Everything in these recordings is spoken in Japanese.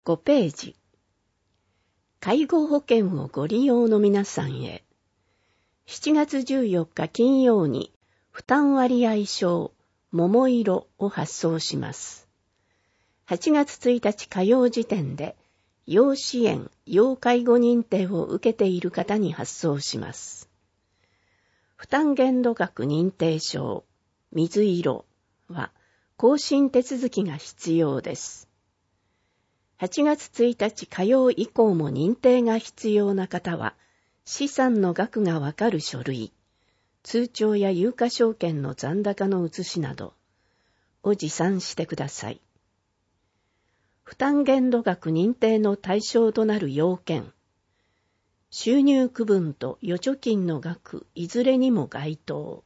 5ページ。介護保険をご利用の皆さんへ。7月14日金曜に負担割合証桃色を発送します。8月1日火曜時点で要支援・要介護認定を受けている方に発送します。負担限度額認定証水色は更新手続きが必要です。8月1日火曜以降も認定が必要な方は、資産の額がわかる書類、通帳や有価証券の残高の写しなどを持参してください。負担限度額認定の対象となる要件、収入区分と預貯金の額いずれにも該当。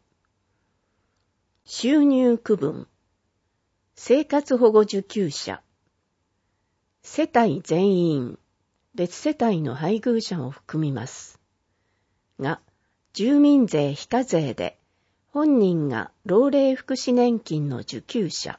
収入区分、生活保護受給者、世帯全員、別世帯の配偶者を含みます。が、住民税非課税で、本人が老齢福祉年金の受給者。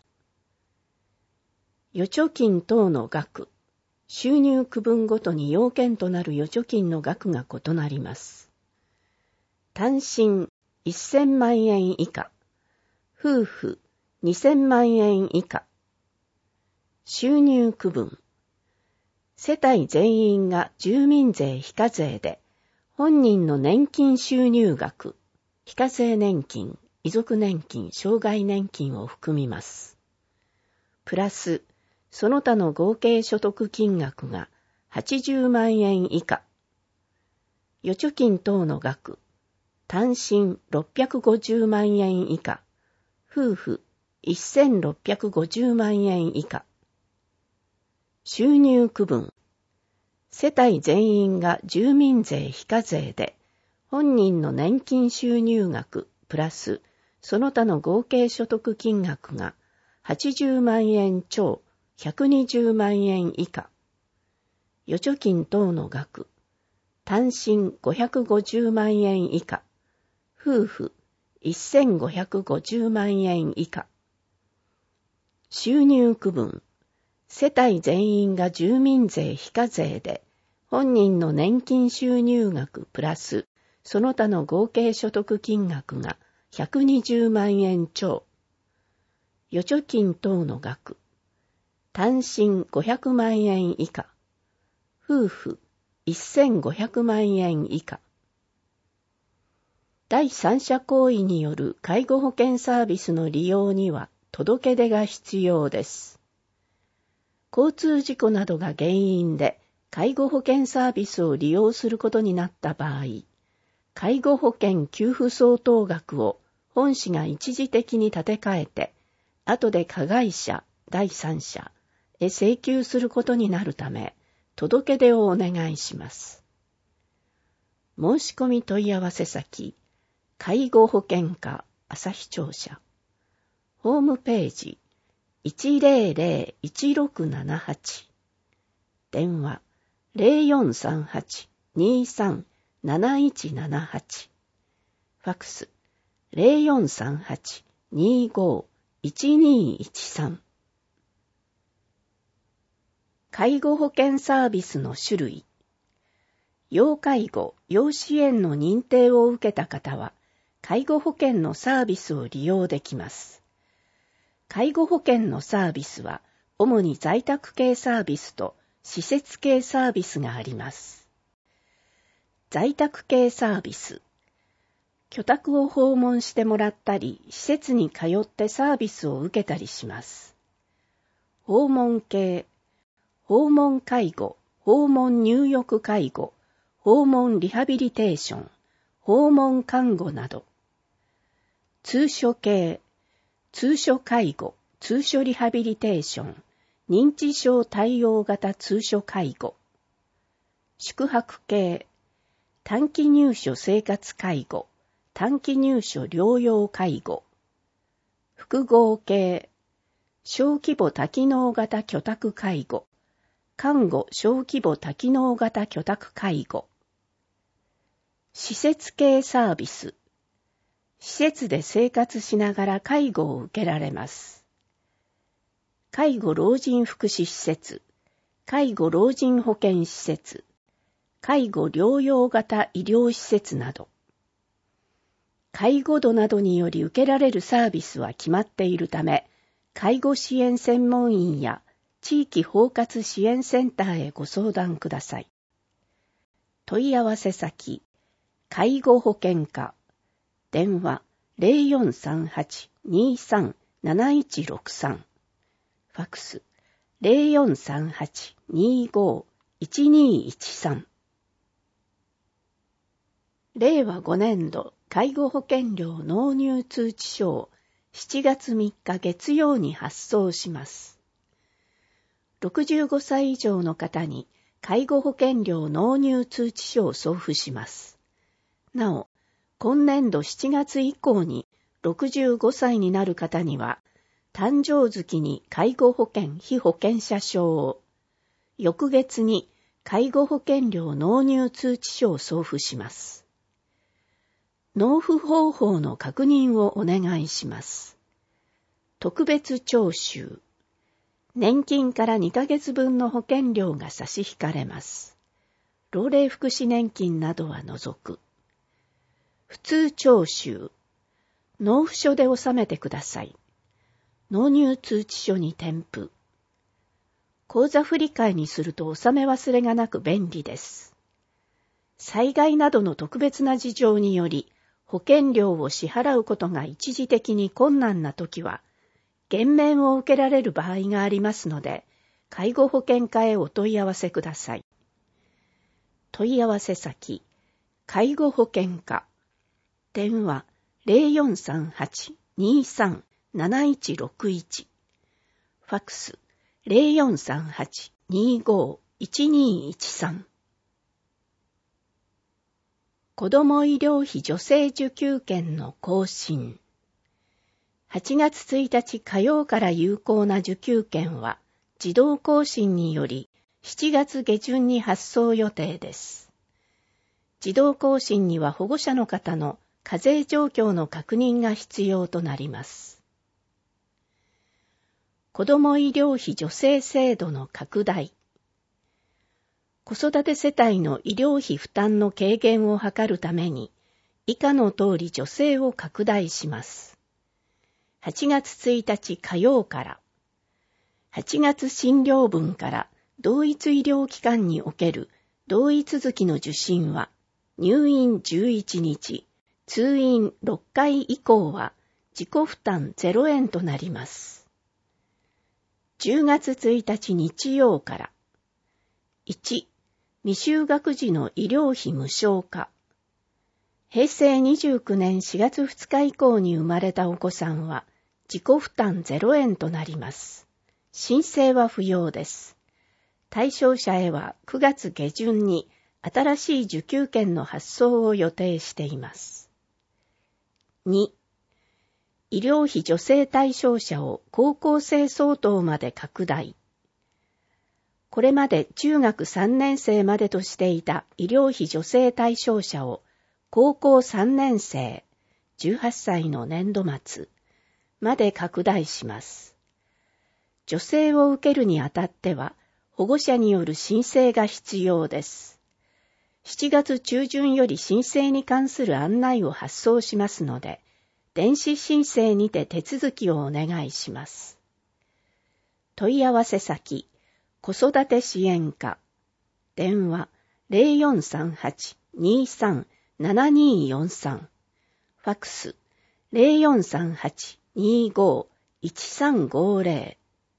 預貯金等の額、収入区分ごとに要件となる預貯金の額が異なります。単身1000万円以下、夫婦2000万円以下。収入区分。世帯全員が住民税非課税で、本人の年金収入額、非課税年金、遺族年金、障害年金を含みます。プラス、その他の合計所得金額が80万円以下。預貯金等の額、単身650万円以下、夫婦1650万円以下。収入区分。世帯全員が住民税非課税で、本人の年金収入額プラスその他の合計所得金額が80万円超120万円以下。預貯金等の額、単身550万円以下、夫婦1550万円以下。収入区分。世帯全員が住民税非課税で、本人の年金収入額プラス、その他の合計所得金額が120万円超。預貯金等の額、単身500万円以下、夫婦1500万円以下。第三者行為による介護保険サービスの利用には届け出が必要です。交通事故などが原因で介護保険サービスを利用することになった場合、介護保険給付相当額を本市が一時的に立て替えて、後で加害者、第三者へ請求することになるため、届け出をお願いします。申し込み問い合わせ先、介護保険課旭庁舎、ホームページ、100-1678電話 0438-23-7178 ファクス 0438-25-1213 介護保険サービスの種類。要介護・要支援の認定を受けた方は介護保険のサービスを利用できます。介護保険のサービスは、主に在宅系サービスと施設系サービスがあります。在宅系サービス。居宅を訪問してもらったり、施設に通ってサービスを受けたりします。訪問系。訪問介護、訪問入浴介護、訪問リハビリテーション、訪問看護など。通所系。通所介護、通所リハビリテーション、認知症対応型通所介護。宿泊系、短期入所生活介護、短期入所療養介護。複合系、小規模多機能型居宅介護、看護小規模多機能型居宅介護。施設系サービス。施設で生活しながら介護を受けられます。介護老人福祉施設、 介護老人保健施設、介護療養型医療施設など、介護度などにより受けられるサービスは決まっているため、介護支援専門員や地域包括支援センターへご相談ください。問い合わせ先、介護保険課、電話 0438-23-7163、ファクス 0438-25-1213。令和5年度介護保険料納入通知書を7月3日月曜に発送します。65歳以上の方に介護保険料納入通知書を送付します。なお、今年度7月以降に65歳になる方には、誕生月に介護保険被保険者証を、翌月に介護保険料納入通知書を送付します。納付方法の確認をお願いします。特別徴収。年金から2ヶ月分の保険料が差し引かれます。老齢福祉年金などは除く。普通徴収。納付書で納めてください。納入通知書に添付。口座振替にすると納め忘れがなく便利です。災害などの特別な事情により、保険料を支払うことが一時的に困難なときは、減免を受けられる場合がありますので、介護保険課へお問い合わせください。問い合わせ先、介護保険課、電話 0438-23-7161、ファクス 0438-25-1213。子ども医療費助成受給券の更新。8月1日火曜から有効な受給券は自動更新により7月下旬に発送予定です。自動更新には保護者の方の課税状況の確認が必要となります。子ども医療費助成制度の拡大。子育て世帯の医療費負担の軽減を図るために、以下の通り助成を拡大します。8月1日火曜から、8月診療分から同一医療機関における同意続きの受診は、入院11日、通院6回以降は自己負担0円となります。10月1日日曜から、1、未就学児の医療費無償化。平成29年4月2日以降に生まれたお子さんは自己負担0円となります。申請は不要です。対象者へは9月下旬に新しい受給券の発送を予定しています。2、医療費助成対象者を高校生相当まで拡大。これまで中学3年生までとしていた医療費助成対象者を高校3年生、18歳の年度末まで拡大します。助成を受けるにあたっては保護者による申請が必要です。7月中旬より申請に関する案内を発送しますので、電子申請にて手続きをお願いします。問い合わせ先、子育て支援課、電話 0438-23-7243、ファクス 0438-25-1350。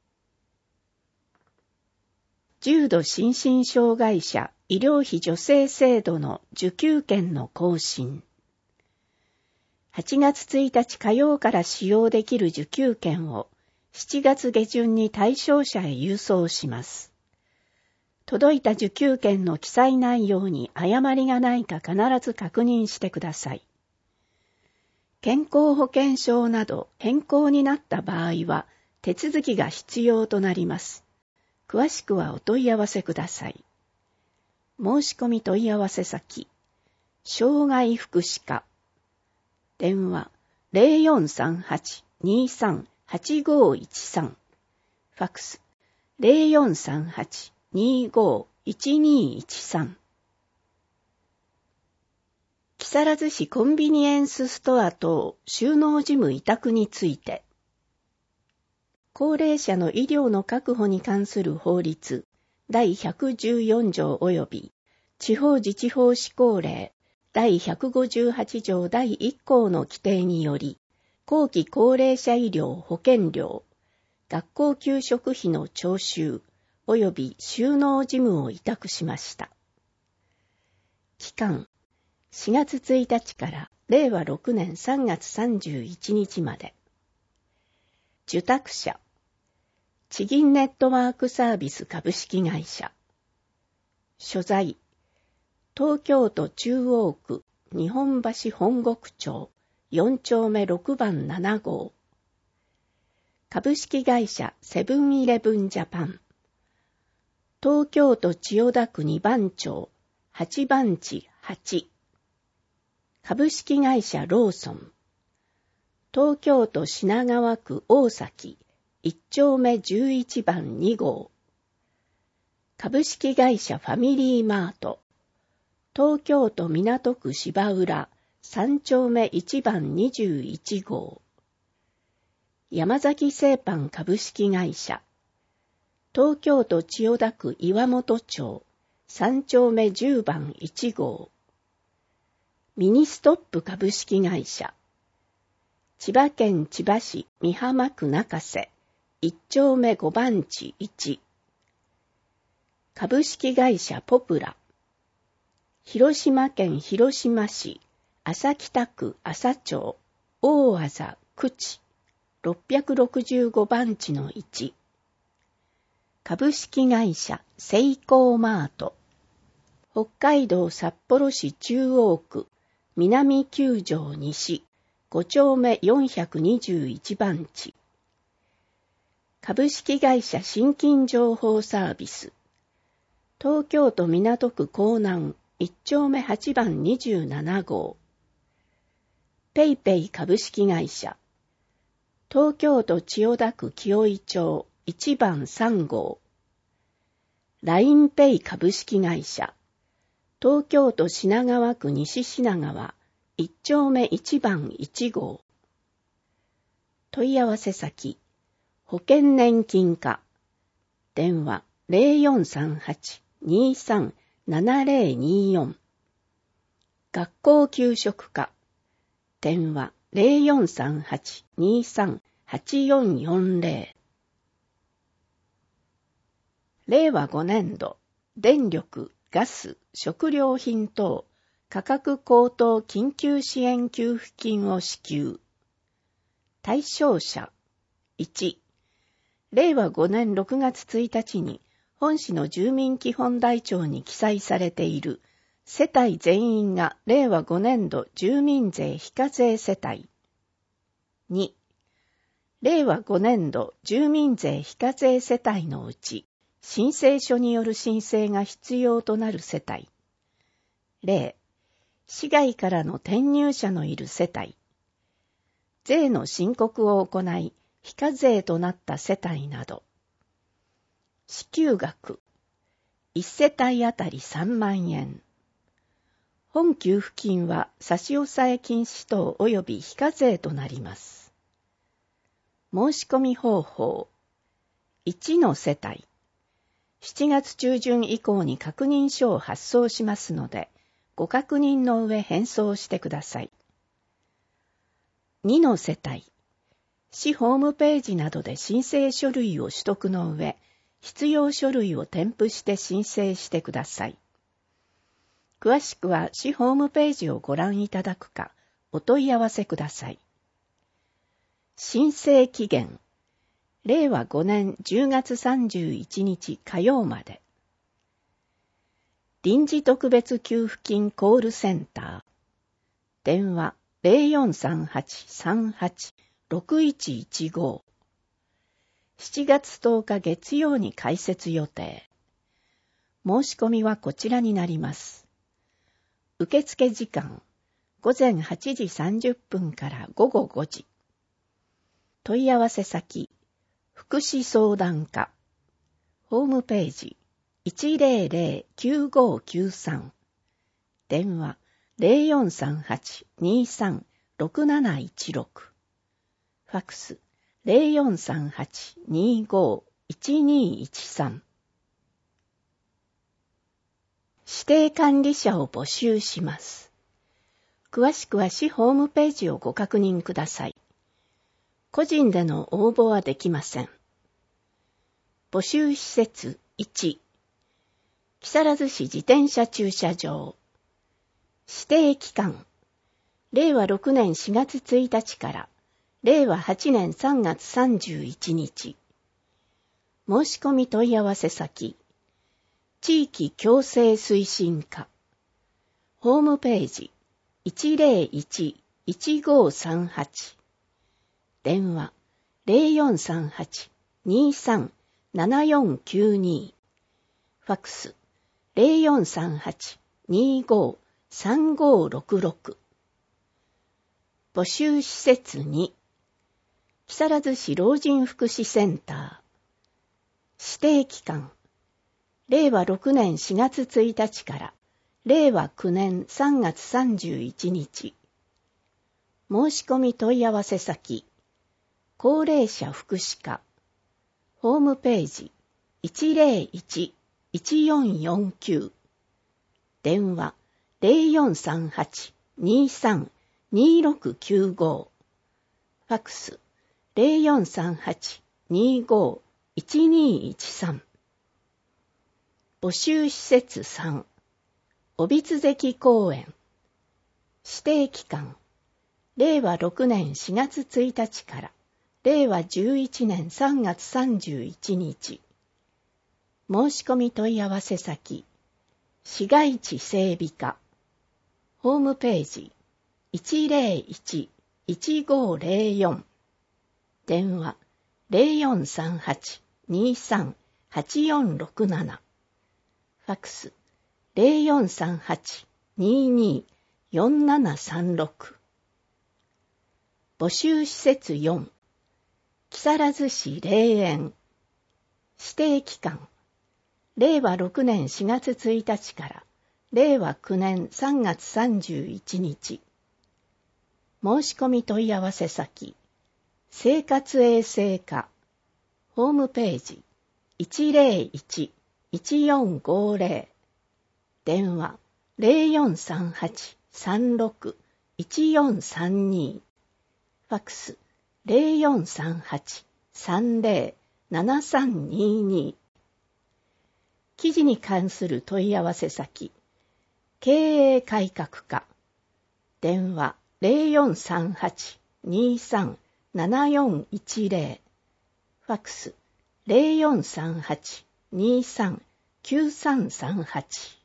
重度心身障害者医療費助成制度の受給券の更新。8月1日火曜から使用できる受給券を7月下旬に対象者へ郵送します。届いた受給券の記載内容に誤りがないか必ず確認してください。健康保険証など変更になった場合は手続きが必要となります。詳しくはお問い合わせください。申し込み問い合わせ先、障害福祉課、電話 0438-23-8513、ファクス 080-25-1213。木更津市コンビニエンスストア等収納事務委託について、高齢者の医療の確保に関する法律第114条及び地方自治法施行令第158条第1項の規定により、後期高齢者医療保険料、学校給食費の徴収及び収納事務を委託しました。期間4月1日から令和6年3月31日まで。受託者、地銀ネットワークサービス株式会社。所在、東京都中央区日本橋本国町4丁目6番7号。株式会社セブンイレブンジャパン。東京都千代田区2番町8番地8。株式会社ローソン。東京都品川区大崎1丁目11番2号。株式会社ファミリーマート。東京都港区芝浦3丁目1番21号。山崎製パン株式会社。東京都千代田区岩本町3丁目10番1号。ミニストップ株式会社。千葉県千葉市美浜区中瀬1丁目5番地1。株式会社ポプラ。広島県広島市安佐北区安佐町大字口665番地の1。株式会社セイコーマート。北海道札幌市中央区南9条西5丁目421番地。株式会社信金情報サービス。東京都港区港南1丁目8番27号。ペイペイ株式会社。東京都千代田区清井町1番3号。ラインペイ株式会社。東京都品川区西品川1丁目1番1号。問い合わせ先、保険年金課。電話0438-23-7024。学校給食課。電話0438-23-8440。令和5年度、電力、ガス、食料品等、価格高騰緊急支援給付金を支給。対象者、1、令和5年6月1日に本市の住民基本台帳に記載されている世帯全員が令和5年度住民税非課税世帯。2、令和5年度住民税非課税世帯のうち、申請書による申請が必要となる世帯。例、市外からの転入者のいる世帯。税の申告を行い、非課税となった世帯など。支給額。1世帯あたり3万円。本給付金は差し押さえ禁止等及び非課税となります。申し込み方法。1の世帯。7月中旬以降に確認書を発送しますので、ご確認の上返送してください。2の世帯。市ホームページなどで申請書類を取得の上、必要書類を添付して申請してください。詳しくは市ホームページをご覧いただくか、お問い合わせください。申請期限。令和5年10月31日火曜まで。臨時特別給付金コールセンター。電話0438386115。7月10日月曜に開設予定。申し込みはこちらになります。受付時間、午前8時30分から午後5時。問い合わせ先、福祉相談課。ホームページ、 100-9593。電話0438-23-6716。ファックス0438-25-1213。指定管理者を募集します。詳しくは市ホームページをご確認ください。個人での応募はできません。募集施設1、木更津市自転車駐車場。指定期間、令和6年4月1日から令和8年3月31日。申し込み問い合わせ先、地域共生推進課。ホームページ 101-1538。電話0438-23-7492。ファックス0438-25-3566。募集施設2、木更津市老人福祉センター。指定期間、令和6年4月1日から令和9年3月31日。申し込み問い合わせ先、高齢者福祉課。ホームページ 101-1449。電話0438-23-2695。ファックス0438-25-1213。募集施設3、帯津関公園。指定期間、令和6年4月1日から令和11年3月31日。申し込み問い合わせ先、市街地整備課。ホームページ 101-1504。電話0438-23-8467。ファックス0438-22-4736。募集施設4、木更津市霊園。指定期間、令和6年4月1日から令和9年3月31日。申し込み問い合わせ先、生活衛生課。ホームページ 101-1450。電話0438-36-1432。ファックス0438-30-7322。記事に関する問い合わせ先、経営改革課。電話0438-23-7410。ファックス0438-23-9338。